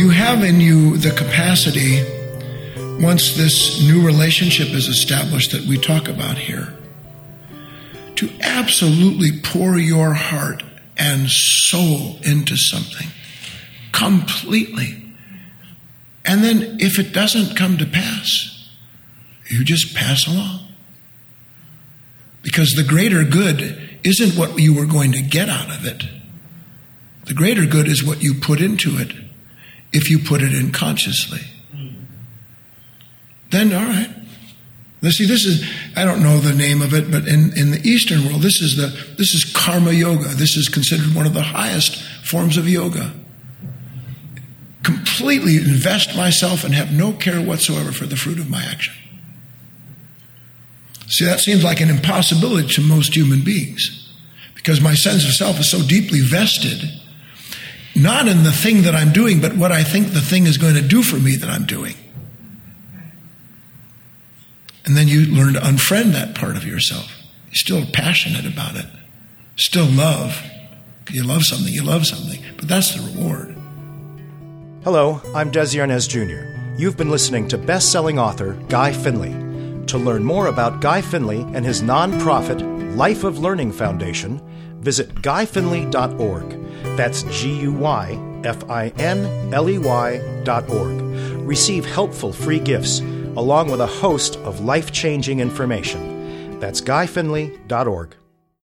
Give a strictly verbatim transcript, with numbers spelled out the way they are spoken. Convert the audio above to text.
you have in you the capacity, once this new relationship is established that we talk about here, to absolutely pour your heart and soul into something completely. And then if it doesn't come to pass, you just pass along. Because the greater good isn't what you were going to get out of it. The greater good is what you put into it, if you put it in consciously. Then, all right. Now, see, this is, I don't know the name of it, but in, in the Eastern world, this is the this is karma yoga. This is considered one of the highest forms of yoga. Completely invest myself and have no care whatsoever for the fruit of my action. See, that seems like an impossibility to most human beings, because my sense of self is so deeply vested, not in the thing that I'm doing, but what I think the thing is going to do for me that I'm doing. And then you learn to unfriend that part of yourself. You're still passionate about it. Still love. You love something, you love something. But that's the reward. Hello, I'm Desi Arnaz Junior You've been listening to best-selling author Guy Finley. To learn more about Guy Finley and his nonprofit Life of Learning Foundation, visit guy finley dot org. That's G U Y F I N L E Y dot org. Receive helpful free gifts along with a host of life-changing information. That's guy finley dot org.